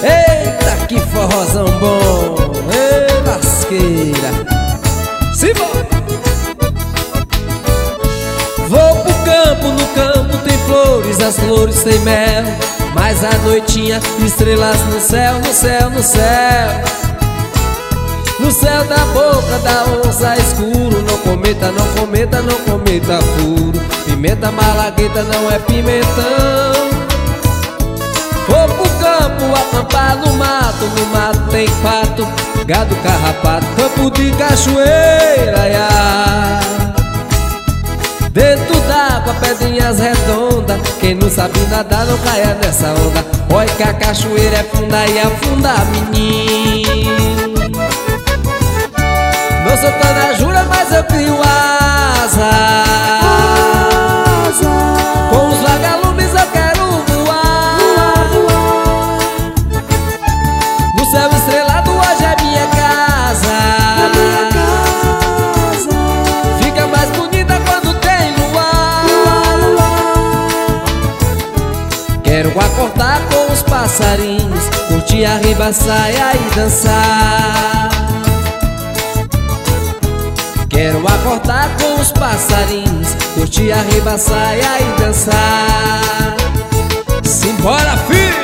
Eita, que forrozão bom! Ei, lasqueira! Simbora! Vou pro campo, no campo tem flores, as flores tem mel, mas à noitinha, estrelas no céu, no céu, no céu. No céu da boca da onça escuro, não cometa, não cometa, não cometa furo. Pimenta malagueta não é pimentão. Vou pro campo, acampar no mato tem pato, gado carrapato, campo de cachoeira, ia. Dentro d'água, pedrinhas redondas, quem não sabe nadar não caia nessa onda. Olha que a cachoeira é funda e afunda, menino. Não sou Tana Jura, mas eu crio asa. Com os vagalumes eu quero voar. No céu estrelado hoje é minha casa. Fica mais bonita quando tem luar. Quero acordar com os passarinhos, curtir a ribaçaia e dançar. Quero acordar com os passarinhos, curtir a ribaçaia e dançar. Simbora, filho!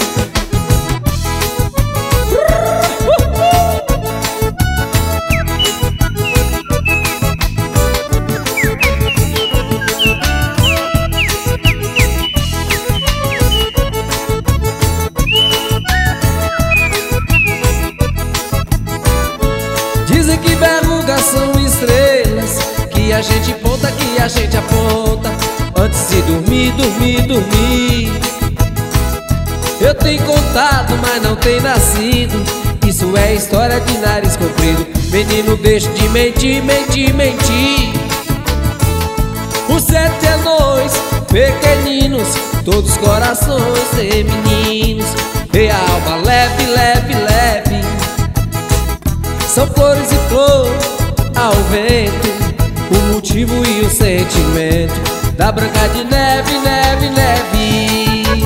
Dizem que verrugas são estrelas, que a gente ponta, que a gente aponta antes de dormir, dormir, dormir. Eu tenho contado, mas não tenho nascido. Isso é história de nariz comprido. Menino, deixa de mentir, mentir, mentir. Os 7 anões pequeninos, todos corações femininos, e a alma leve, leve, leve. São flores e flor ao vento, o motivo e o sentimento da Branca de Neve, neve, neve.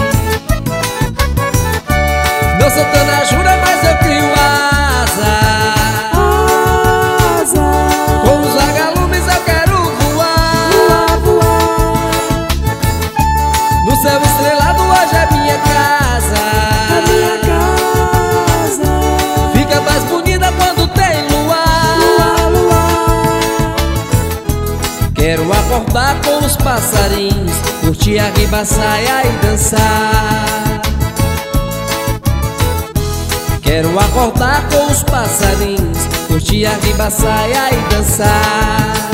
Não sou Tana Jura, mas eu crio asa. Com os vagalumes eu quero voar. No céu estrelado hoje é minha casa. Fica mais bonita quando tem luar. Quero acordar com os passarinhos, curtir a ribaçaia e dançar. Quero acordar com os passarinhos, curtir a ribaçaia e dançar.